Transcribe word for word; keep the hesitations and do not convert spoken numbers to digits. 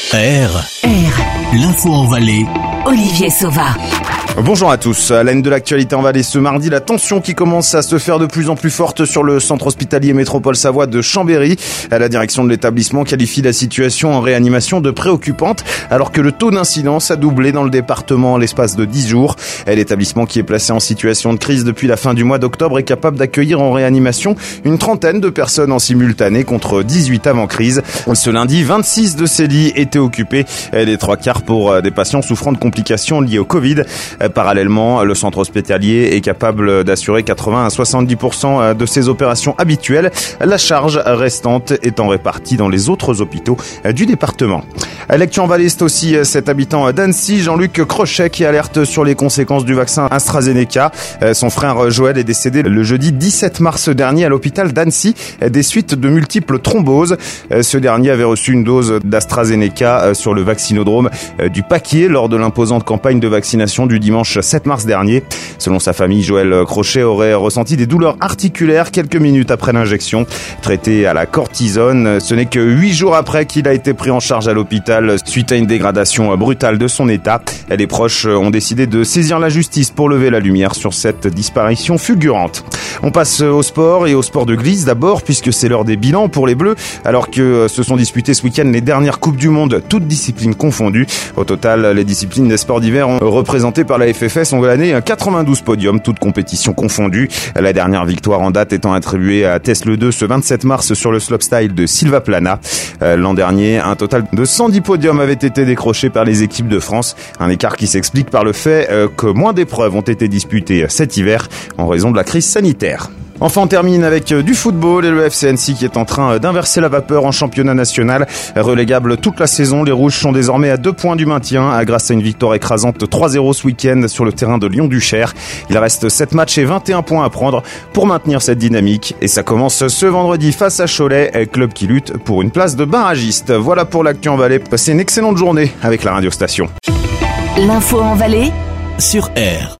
R. R. L'info en Valais. Olivier Sauva. Bonjour à tous. À la une de l'actualité en Valais ce mardi, la tension qui commence à se faire de plus en plus forte sur le centre hospitalier Métropole Savoie de Chambéry. La direction de l'établissement qualifie la situation en réanimation de préoccupante, alors que le taux d'incidence a doublé dans le département en l'espace de dix jours. L'établissement, qui est placé en situation de crise depuis la fin du mois d'octobre, est capable d'accueillir en réanimation une trentaine de personnes en simultané contre dix-huit avant crise. Ce lundi, vingt-six de ces lits étaient occupés, les trois quarts pour des patients souffrant de complications liées au Covid. Parallèlement, le centre hospitalier est capable d'assurer quatre-vingts à soixante-dix pour cent de ses opérations habituelles, la charge restante étant répartie dans les autres hôpitaux du département. L'actu en Valais, c'est aussi cet habitant d'Annecy, Jean-Luc Crochet, qui alerte sur les conséquences du vaccin AstraZeneca. Son frère Joël est décédé le jeudi dix-sept mars dernier à l'hôpital d'Annecy des suites de multiples thromboses. Ce dernier avait reçu une dose d'AstraZeneca sur le vaccinodrome du Paquier lors de l'imposante campagne de vaccination du dimanche sept mars dernier. Selon sa famille, Joël Crochet aurait ressenti des douleurs articulaires quelques minutes après l'injection. Traité à la cortisone, ce n'est que huit jours après qu'il a été pris en charge à l'hôpital suite à une dégradation brutale de son état. Les proches ont décidé de saisir la justice pour lever la lumière sur cette disparition fulgurante. On passe au sport et au sport de glisse d'abord, puisque c'est l'heure des bilans pour les Bleus, alors que se sont disputées ce week-end les dernières Coupes du Monde, toutes disciplines confondues. Au total, les disciplines des sports d'hiver ont représentées par la F F S ont glané quatre-vingt-douze podiums, toutes compétitions confondues. La dernière victoire en date étant attribuée à Tesle deux ce vingt-sept mars sur le slopestyle de Silva Plana. L'an dernier, un total de cent dix podiums avait été décroché par les équipes de France. Un écart qui s'explique par le fait que moins d'épreuves ont été disputées cet hiver en raison de la crise sanitaire. Enfin, on termine avec du football et le F C Annecy qui est en train d'inverser la vapeur en championnat national. Relégable toute la saison, les Rouges sont désormais à deux points du maintien grâce à une victoire écrasante trois zéro ce week-end sur le terrain de Lyon-Duchère. Il reste sept matchs et vingt et un points à prendre pour maintenir cette dynamique. Et ça commence ce vendredi face à Cholet, club qui lutte pour une place de barragiste. Voilà pour l'actu en Valais. Passez une excellente journée avec la radio station. L'info en Valais Sur R.